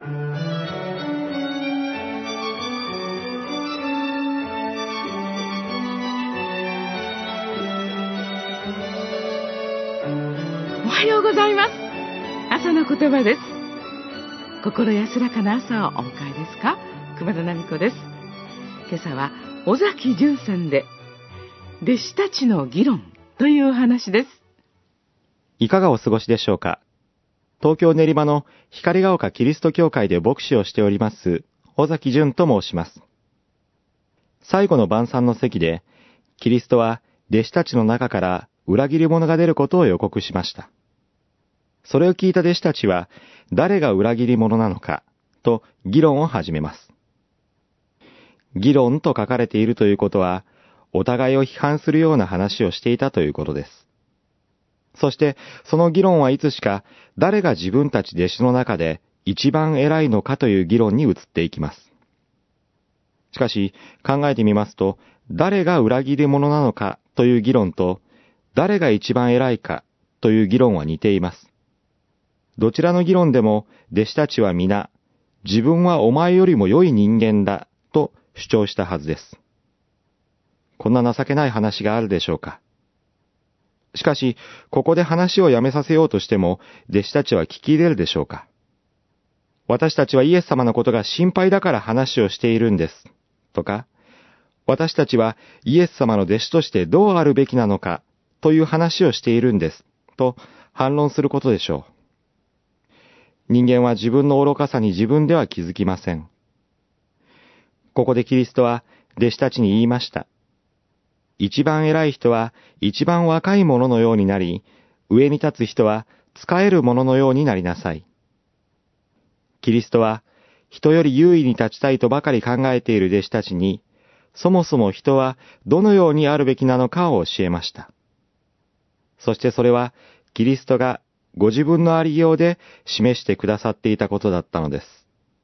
おはようございます。朝の言葉です。心安らかな朝をお迎えですか？熊田奈美子です。今朝は尾崎淳さんで弟子たちの議論というお話です。 いかがお過ごしでしょうか。東京練馬の光が丘キリスト教会で牧師をしております尾崎淳と申します。最後の晩餐の席でキリストは弟子たちの中から裏切り者が出ることを予告しました。それを聞いた弟子たちは誰が裏切り者なのかと議論を始めます。議論と書かれているということはお互いを批判するような話をしていたということです。そしてその議論はいつしか誰が自分たち弟子の中で一番偉いのかという議論に移っていきます。しかし考えてみますと、誰が裏切り者なのかという議論と誰が一番偉いかという議論は似ています。どちらの議論でも弟子たちは皆自分はお前よりも良い人間だと主張したはずです。こんな情けない話があるでしょうか。しかしここで話をやめさせようとしても弟子たちは聞き入れるでしょうか。私たちはイエス様のことが心配だから話をしているんですとか、私たちはイエス様の弟子としてどうあるべきなのかという話をしているんですと反論することでしょう。人間は自分の愚かさに自分では気づきません。ここでキリストは弟子たちに言いました。一番偉い人は一番若い者のようになり、上に立つ人は仕える者のようになりなさい。キリストは人より優位に立ちたいとばかり考えている弟子たちに、そもそも人はどのようにあるべきなのかを教えました。そしてそれはキリストがご自分のありようで示してくださっていたことだったのです。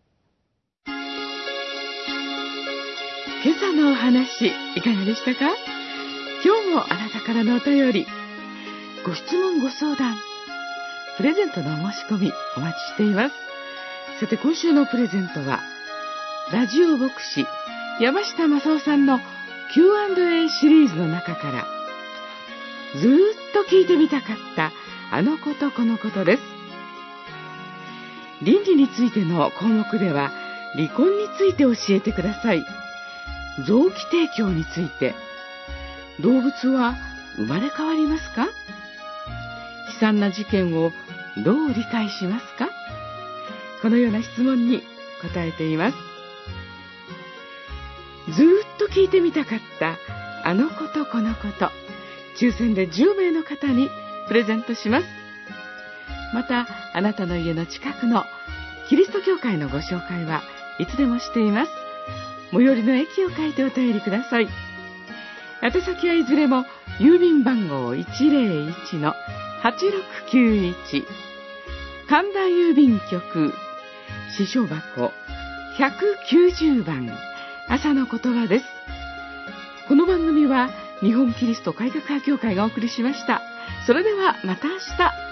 今朝のお話いかがでしたか？今日もあなたからのお便り、ご質問ご相談、プレゼントのお申し込みお待ちしています。さて今週のプレゼントはラジオ牧師山下正夫さんの Q&A シリーズの中からずーっと聞いてみたかったあのことこのことです。倫理についての項目では離婚について教えてください。臓器提供について、動物は生まれ変わりますか？悲惨な事件をどう理解しますか？このような質問に答えています。ずーっと聞いてみたかったあのことこのこと、抽選で10名の方にプレゼントします。またあなたの家の近くのキリスト教会のご紹介はいつでもしています。最寄りの駅を書いてお便りください。宛先はいずれも郵便番号 101-8691 神田郵便局支所箱190番朝の言葉です。この番組は日本キリスト改革派協会がお送りしました。それではまた明日。